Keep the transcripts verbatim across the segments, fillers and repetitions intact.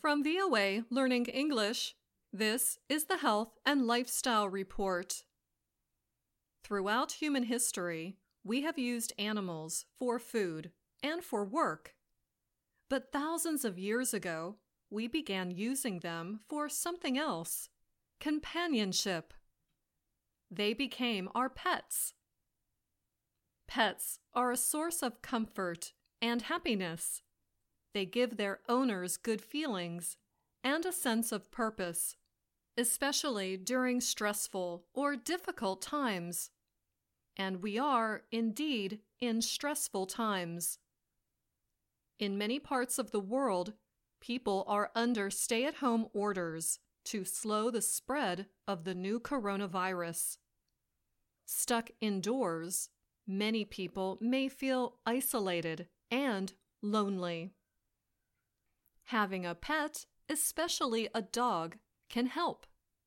From V O A Learning English, this is the Health and Lifestyle Report. Throughout human history, we have used animals for food and for work. But thousands of years ago, we began using them for something else: companionship. They became our pets. Pets are a source of comfort and happiness. They give their owners good feelings and a sense of purpose, especially during stressful or difficult times. And we are, indeed, in stressful times. In many parts of the world, people are under stay-at-home orders to slow the spread of the new coronavirus. Stuck indoors, many people may feel isolated and lonely. Having a pet, especially a dog, can help.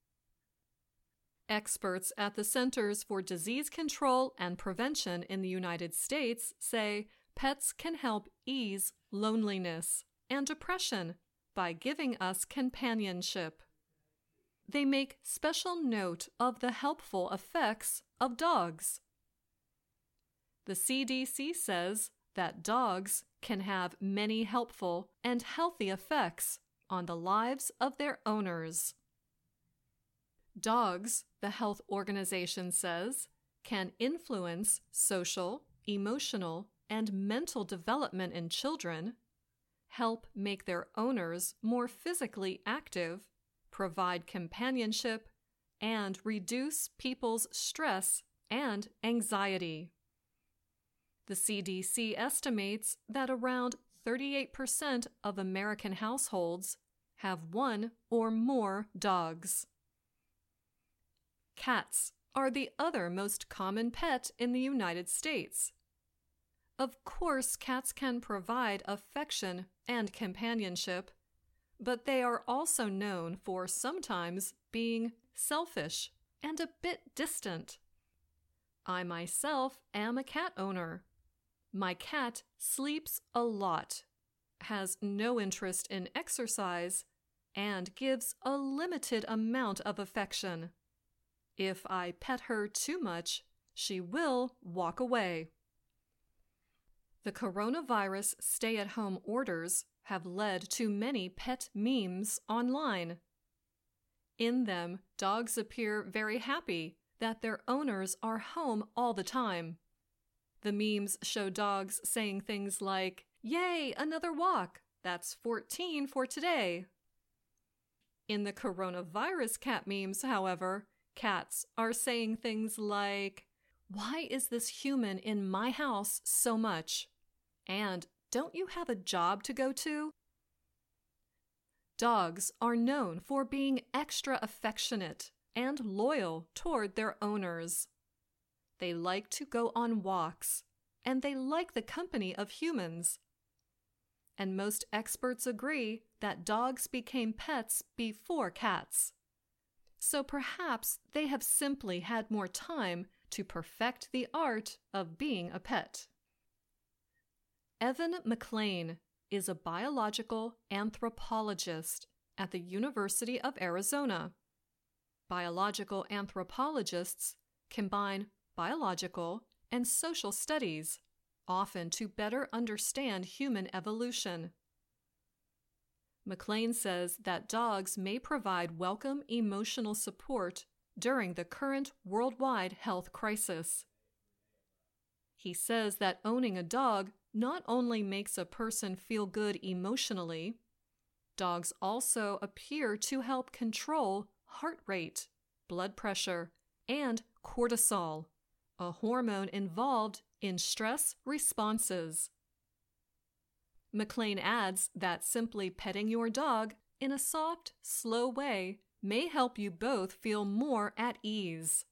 Experts at the Centers for Disease Control and Prevention in the United States say pets can help ease loneliness and depression by giving us companionship. They make special note of the helpful effects of dogs. The C D C says that dogs can have many helpful and healthy effects on the lives of their owners. Dogs, the health organization says, can influence social, emotional, and mental development in children, help make their owners more physically active, provide companionship, and reduce people's stress and anxiety. The C D C estimates that around thirty-eight percent of American households have one or more dogs. Cats are the other most common pet in the United States. Of course, cats can provide affection and companionship, but they are also known for sometimes being selfish and a bit distant. I myself am a cat owner. My cat sleeps a lot, has no interest in exercise, and gives a limited amount of affection. If I pet her too much, she will walk away. The coronavirus stay-at-home orders have led to many pet memes online. In them, dogs appear very happy that their owners are home all the time. The memes show dogs saying things like, "Yay, another walk! That's fourteen for today." In the coronavirus cat memes, however, cats are saying things like, "Why is this human in my house so much?" And "Don't you have a job to go to?" Dogs are known for being extra affectionate and loyal toward their owners. They like to go on walks, and they like the company of humans. And most experts agree that dogs became pets before cats. So perhaps they have simply had more time to perfect the art of being a pet. Evan McLean is a biological anthropologist at the University of Arizona. Biological anthropologists combine biological and social studies, often to better understand human evolution. McLean says that dogs may provide welcome emotional support during the current worldwide health crisis. He says that owning a dog not only makes a person feel good emotionally, dogs also appear to help control heart rate, blood pressure, and cortisol, a hormone involved in stress responses. McLean adds that simply petting your dog in a soft, slow way may help you both feel more at ease.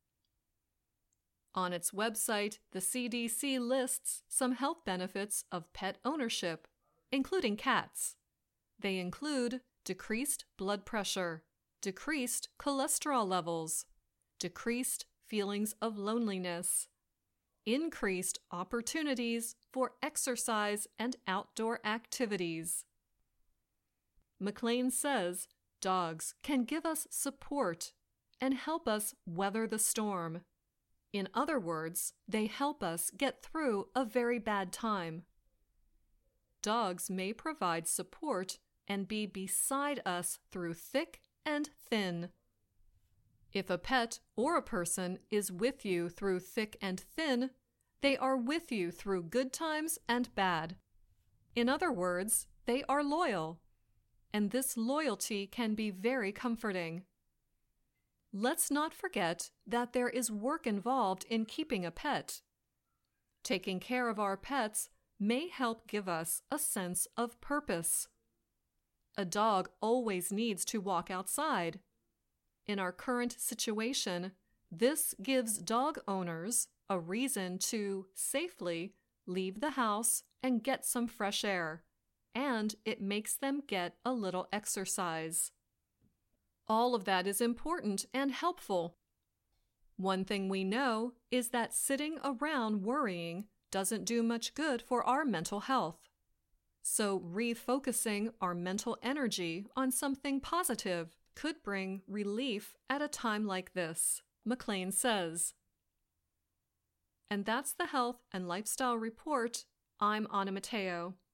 On its website, the C D C lists some health benefits of pet ownership, including cats. They include decreased blood pressure, decreased cholesterol levels, decreased feelings of loneliness, increased opportunities for exercise and outdoor activities. McLean says dogs can give us support and help us weather the storm. In other words, they help us get through a very bad time. Dogs may provide support and be beside us through thick and thin. If a pet or a person is with you through thick and thin, they are with you through good times and bad. In other words, they are loyal, and this loyalty can be very comforting. Let's not forget that there is work involved in keeping a pet. Taking care of our pets may help give us a sense of purpose. A dog always needs to walk outside. In our current situation, this gives dog owners a reason to safely leave the house and get some fresh air, and it makes them get a little exercise. All of that is important and helpful. One thing we know is that sitting around worrying doesn't do much good for our mental health. So refocusing our mental energy on something positive could bring relief at a time like this, McLean says. And that's the Health and Lifestyle Report. I'm Anna Matteo.